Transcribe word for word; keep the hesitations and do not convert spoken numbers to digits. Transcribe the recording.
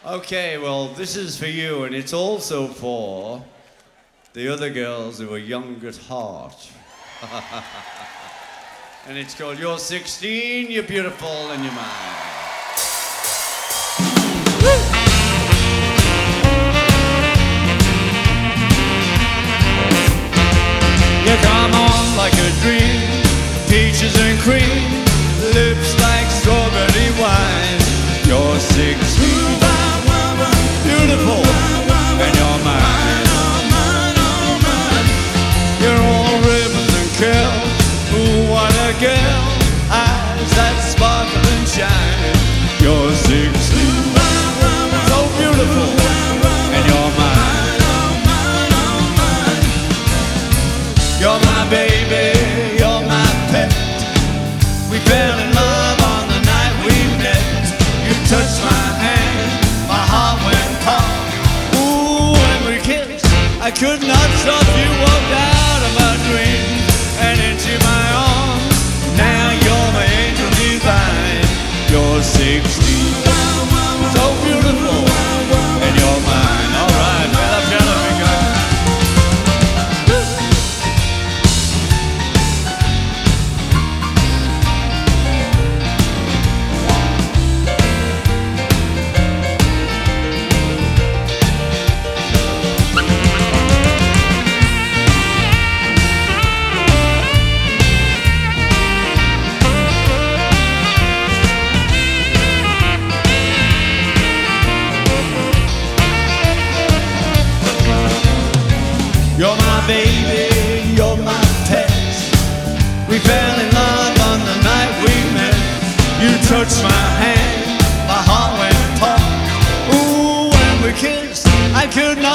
Okay, well, this is for you, and it's also for the other girls who are young at heart. And it's called You're sixteen, You're Beautiful, and You're Mine. You come on like a dream, peaches and cream, lips like strawberry wine. You're sixteen, beautiful, and you're mine. You're all ribbons and curls. Ooh, what a girl, eyes that sparkle and shine. You're sixteen, so beautiful, and you're mine. You're my baby, you're my pet. We fell in love on the night we met. You touched my hand, my heart went pop. Ooh, when we kissed, I could not stop. You walked out of my dreams and into my arms. Now you're my angel divine. You're sixteen, so beautiful, and you're mine. All right, fella, fella, we go. You're my baby, you're my pet. We fell in love on the night we met. You touched my hand, my heart went pop. Ooh, when we kissed, I could not